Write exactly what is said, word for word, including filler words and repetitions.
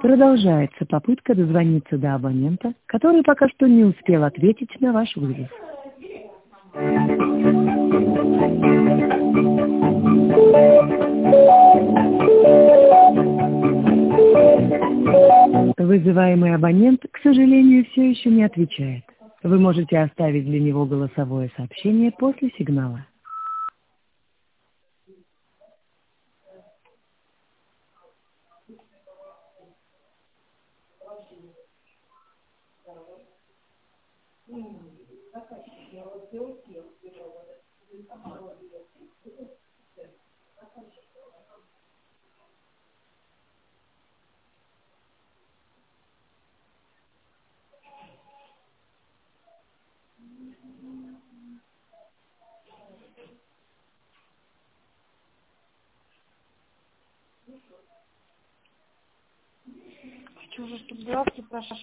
Продолжается попытка дозвониться до абонента, который пока что не успел ответить на ваш вызов. Вызываемый абонент, к сожалению, все еще не отвечает. Вы можете оставить для него голосовое сообщение после сигнала. Хочу уже, чтобы девушки прошли.